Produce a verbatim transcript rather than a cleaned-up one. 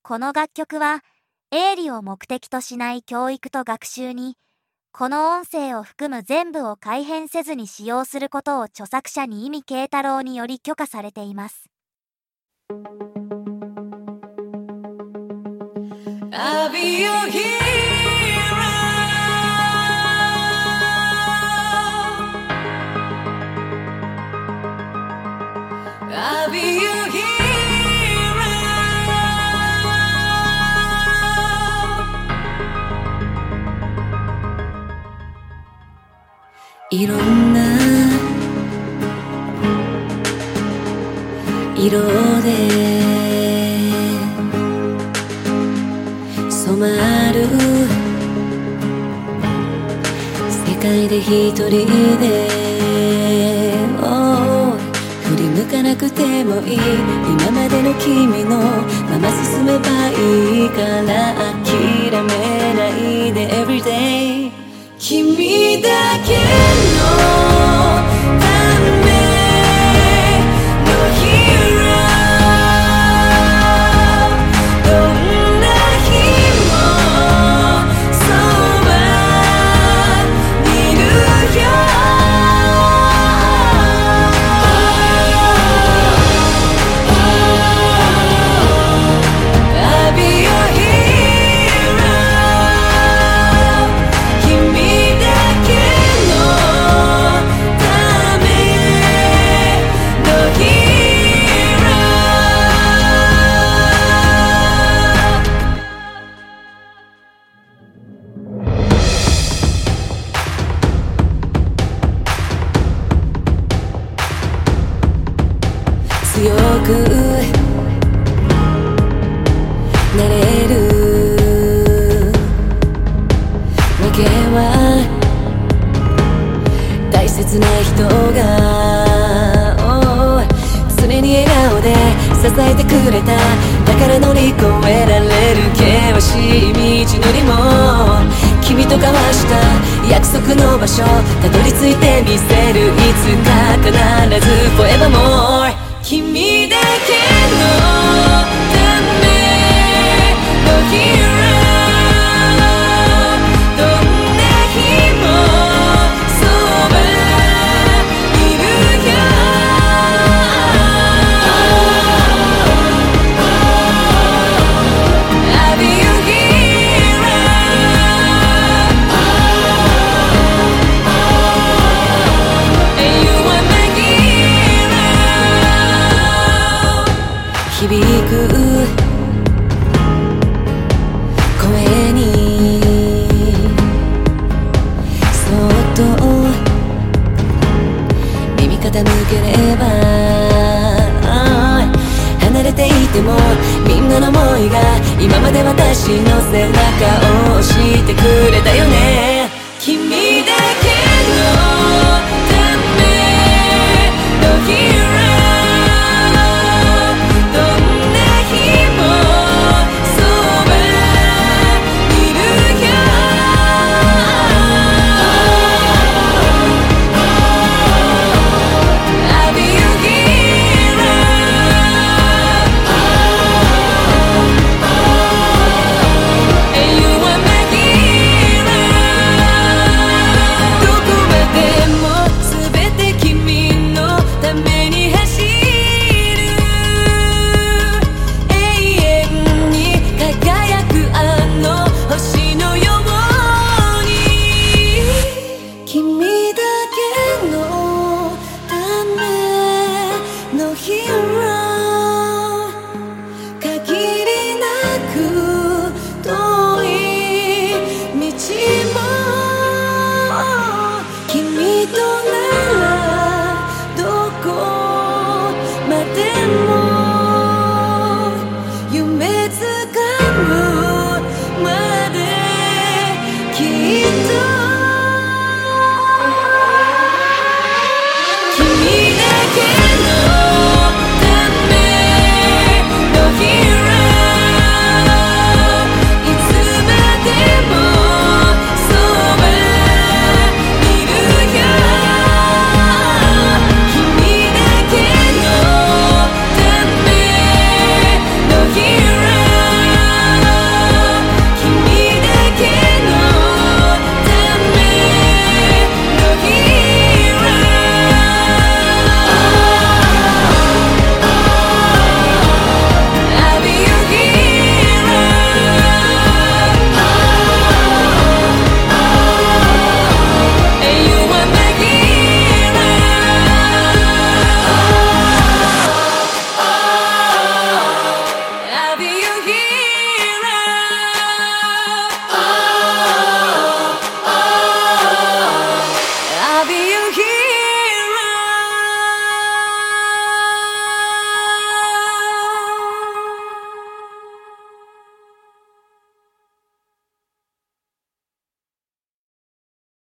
この楽曲は営利を目的としない教育と学習に、この音声を含む全部を改変せずに使用することを著作者に意味慶太郎により許可されています。 I'll be your hero. I'll be your hero. いろんな色で染まる世界で一人で、oh、振り向かなくてもいい今までの君のまま進めばいいから諦めないで everyday 君だけのためのヒーロー強くなれるわけは大切な人が、oh、常に笑顔で支えてくれただから乗り越えられる険しい道のりも君と交わした約束の場所たどり着いてみせるいつか必ず forevermore 君だけのためのヒーローどんな日もそばにいるよ I'll be your hero and you are my hero 響く声にそっと耳傾ければ離れていてもみんなの想いが今まで私の背中